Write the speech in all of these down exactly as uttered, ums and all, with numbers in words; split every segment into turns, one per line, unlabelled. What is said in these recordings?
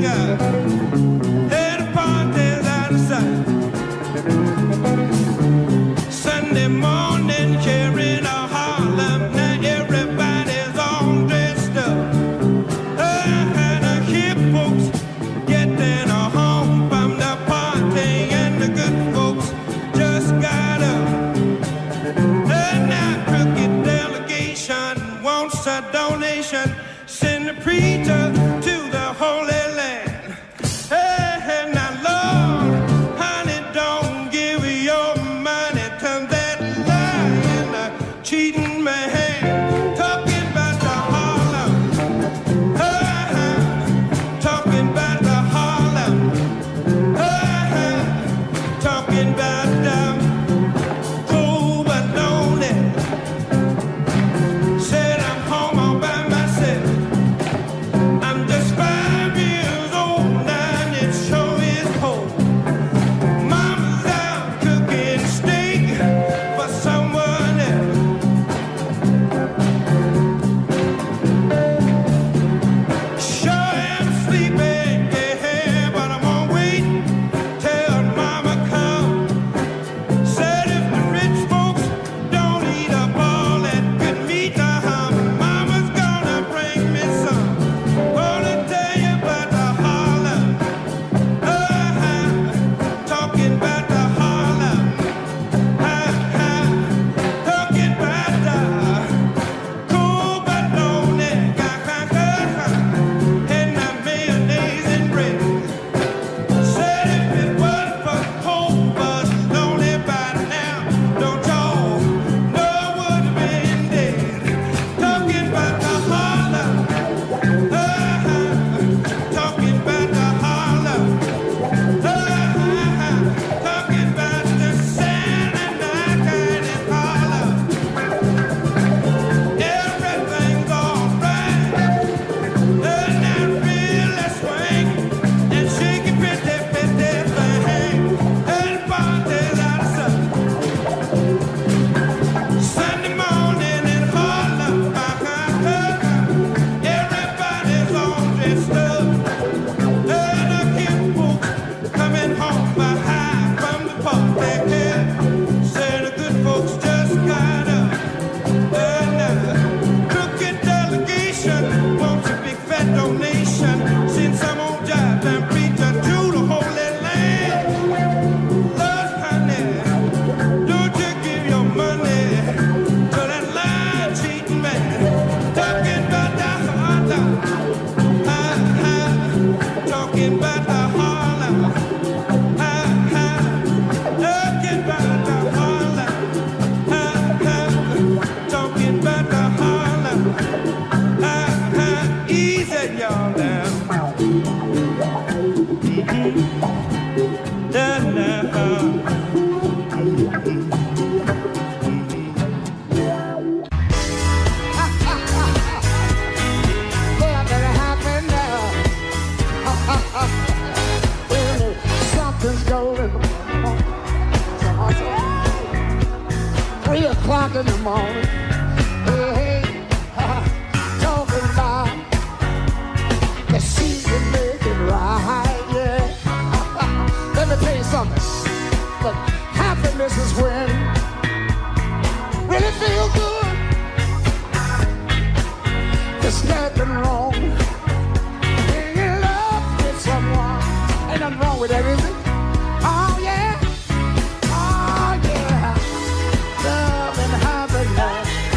Love and happiness.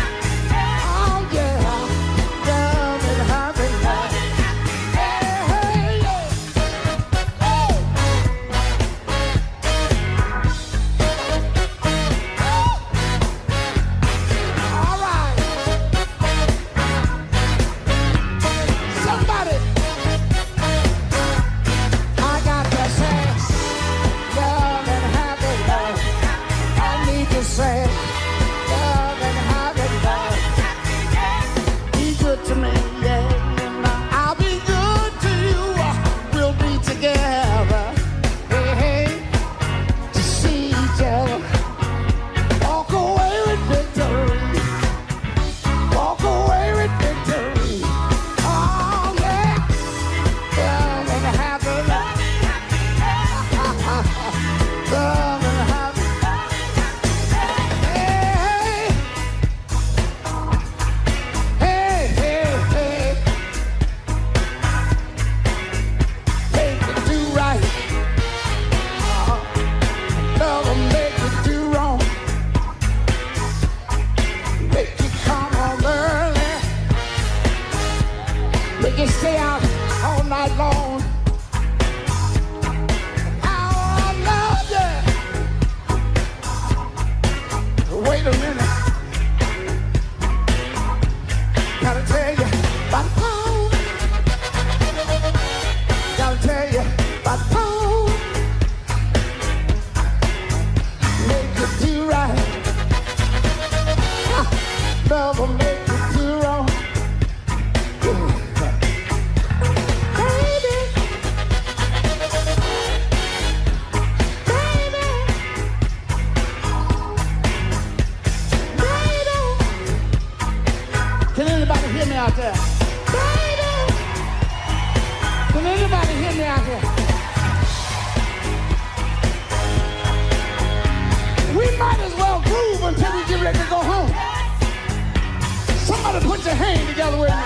ready to go home? Somebody put your hand together with me.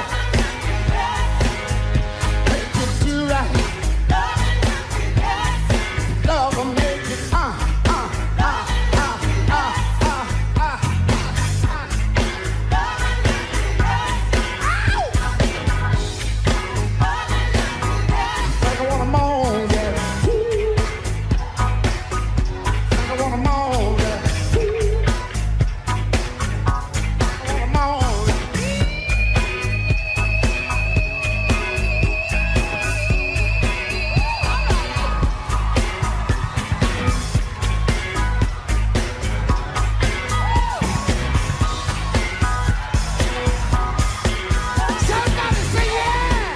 Make it do right. Love will make it uh, uh, uh, uh, uh, uh, uh. Like I want 'em all, yeah. Like I want 'em all, yeah. I want 'em all. Somebody say yeah.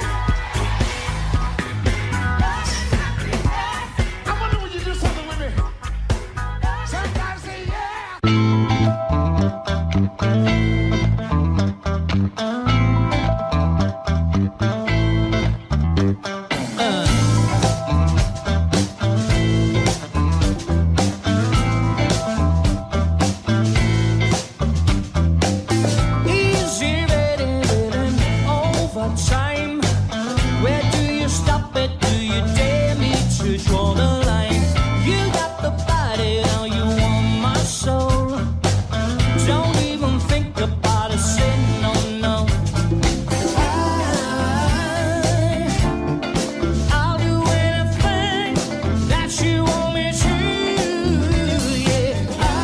I wonder would you do something with me. Somebody say yeah.
Easy reading overtime. Where do you stop it? Do you dare me to draw the line? You got the body, now you want my soul. Don't even think about it, say no, no. I, I'll do anything that you want me to. Yeah,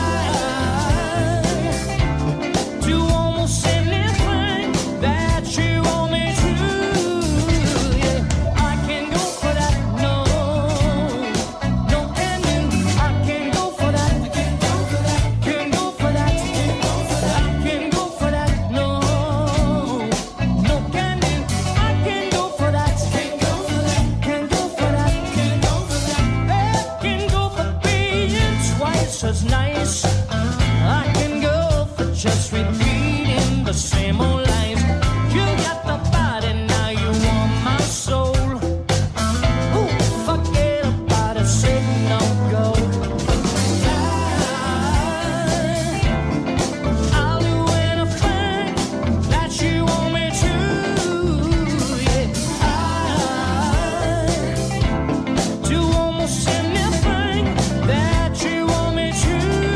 I do almost anything that you want me to. Yeah, I can go for that. No, no can do. I can go for that. Can go for that. Can go for that. I can go for that. No, no can do. I can go for that. Can go for that. Can go for that. Can go for that. I can go for being twice as nice. I can go for just repeating the same old lines. You got the body, now you want my soul. Ooh, forget about it, say no, go. I, I'll do anything that you want me to. Yeah, I do almost anything that you want me to.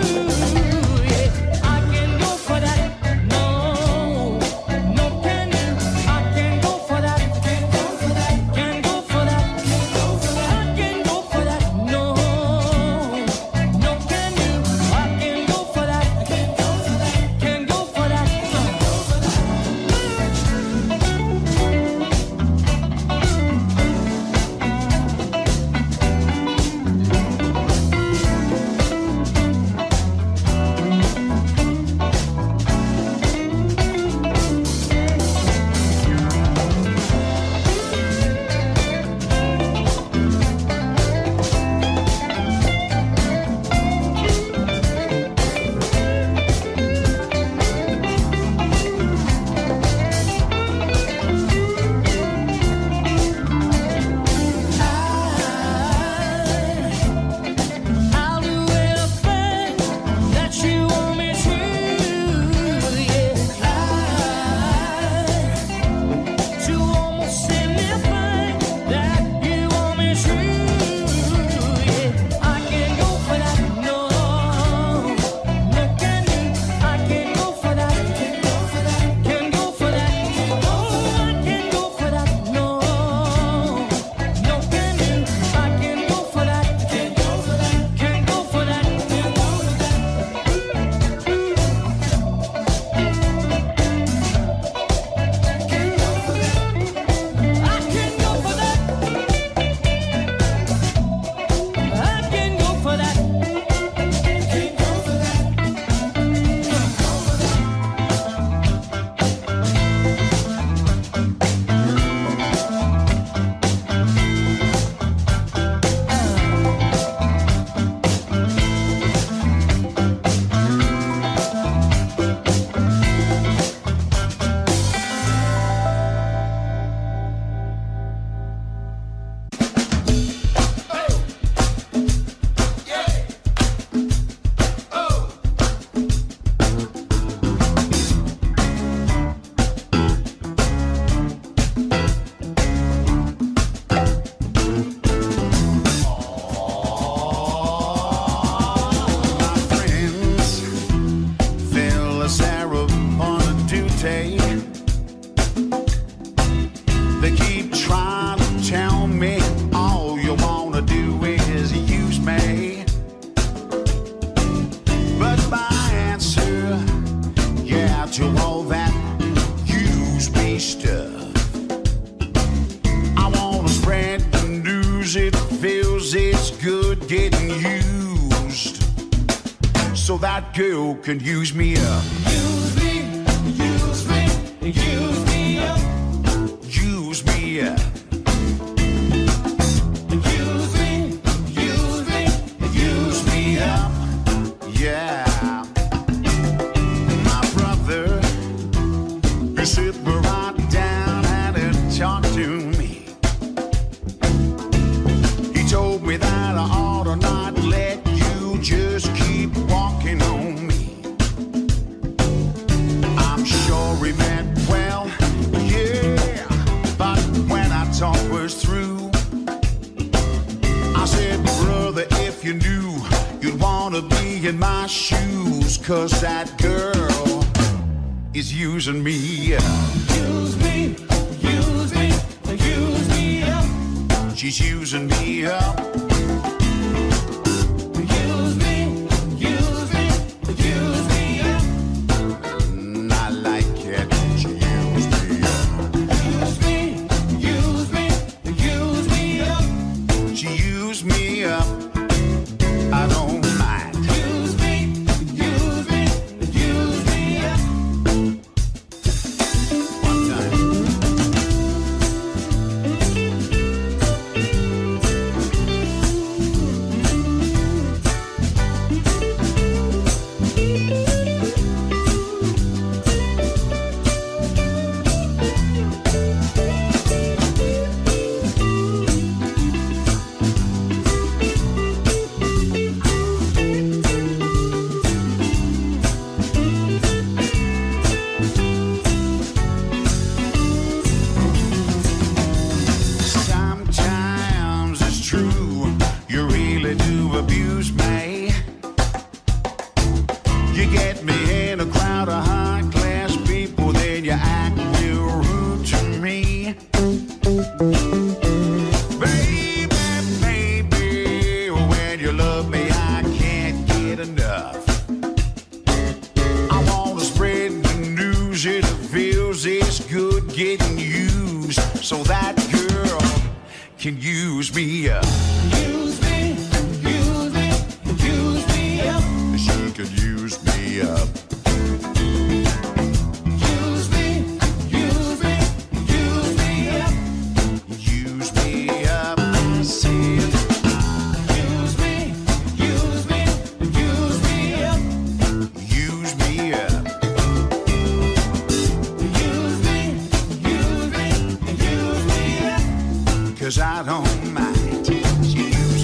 news, it feels it's good getting used. So that girl can use me up.
Use me, use me, use me up.
Use me up.
Use me, use me, use me up.
Yeah. My brother, he sit right down and talk to me. He told me that I ought to not let you just keep walking on me. I'm sure he meant well, yeah, but when our talk was through, I said, brother, if you knew, you'd wanna be in my shoes, 'cause that girl is using me.
Use me, use me, use me up.
She's using me up.
Use me, use me, use me up.
Mm, I like it. She used me up.
Use me, use me, use me up.
She used me up. I don't mind.
Use me, use me, use me up.
One time. Sometimes it's true, you really do abuse me. You get me in a crowd of high-class people, then you act real rude to me. Baby, baby, when you love me, I can't get enough. I wanna spread the news, it feels it's good getting used, so that girl can use me up.
Use me, use me, use me up.
She can use me up.
Use me, use me, use me up.
Use me up. I said,
Use me, use me, use me up.
use me up.
Use me, use me, use me up.
'Cause I don't mind. She used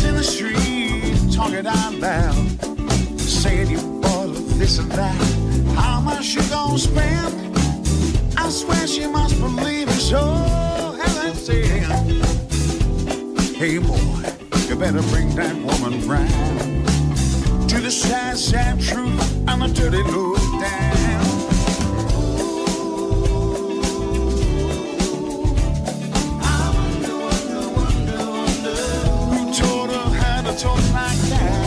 in the street, talking out loud, saying you bought this and that. How much you gonna spend? I swear she must believe it. So Helen said, hey boy, you better bring that woman round to the sad, sad truth and the dirty look down. I wonder, wonder, wonder, wonder who taught her how to talk like that.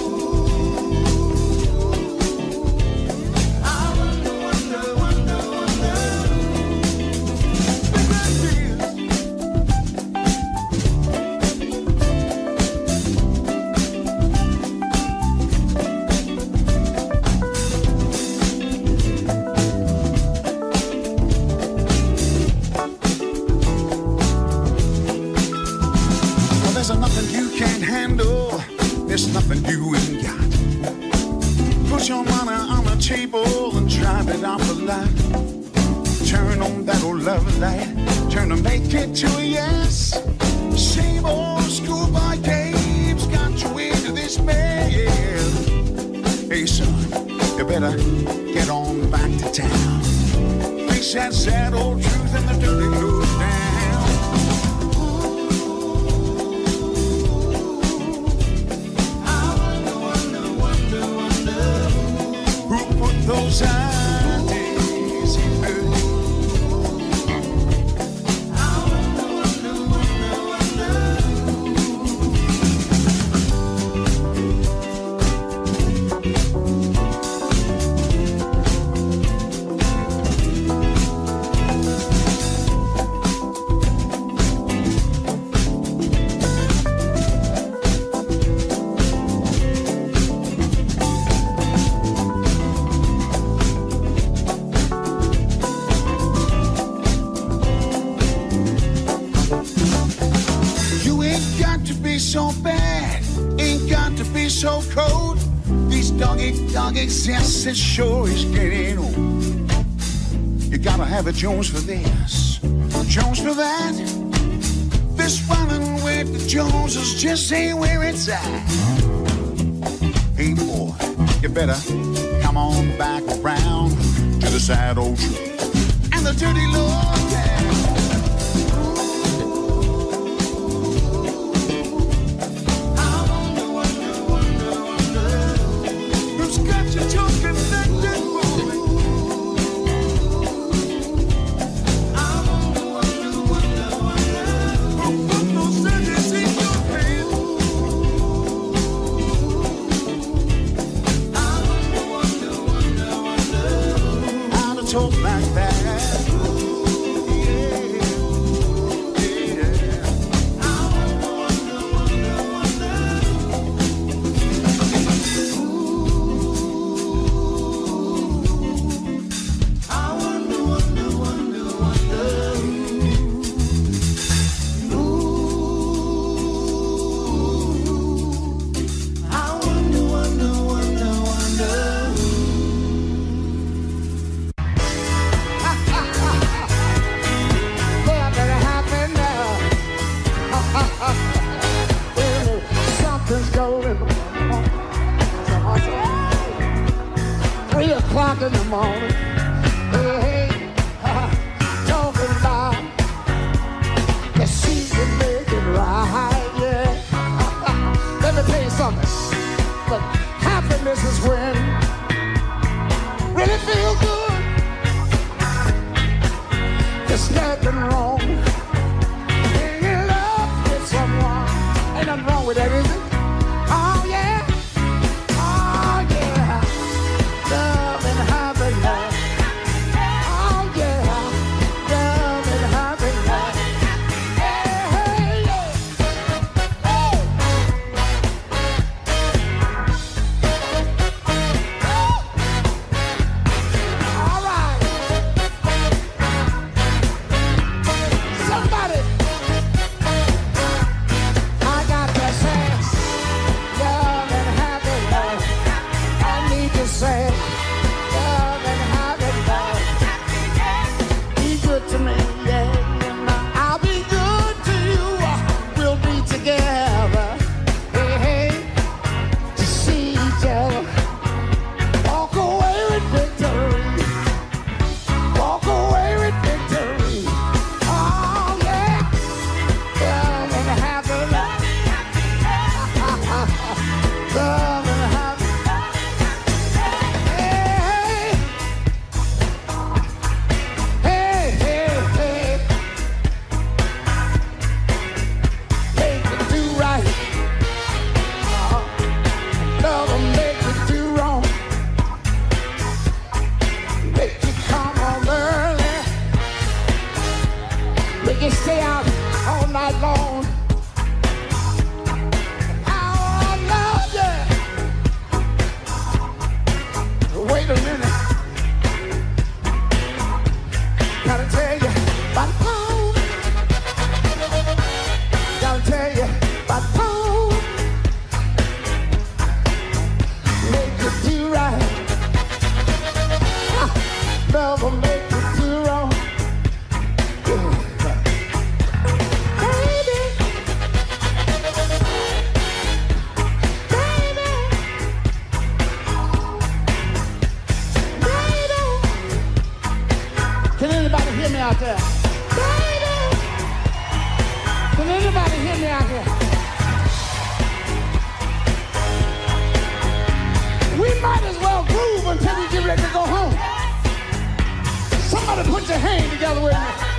There's nothing you ain't got. Put your money on the table and drive it off the lot. Turn on that old love light. Turn to make it to a yes. Same old schoolboy games got you into this mess. Hey son, you better get on back to town. Face that sad old truth and the dirty look down. Those ideas in her. I wonder, wonder, wonder, wonder. So bad, ain't got to be so cold. These doggy dog existence sure is getting old. You gotta have a Jones for this, Jones for that. This running with the Joneses just ain't where it's at. Hey boy, you better come on back around to the sad old truth and the dirty Lord down. Talk like that. Yeah, yeah. I wonder, wonder, wonder, wonder. Ooh, I wonder, wonder, wonder, wonder. Ooh, I wonder, wonder, wonder, wonder. Something's going on. Three o'clock in the morning. Hey, hey, uh, talking about the season making right, yeah. Let me tell you something. But happiness is when really feel good. There's nothing wrong. Being in love with someone. Ain't nothing wrong with that, is it? Oh yeah, oh yeah, love and happiness. Oh yeah, love and happiness. Hey, hey, yeah. Hey. All right, somebody, I got to say.
sing together with me.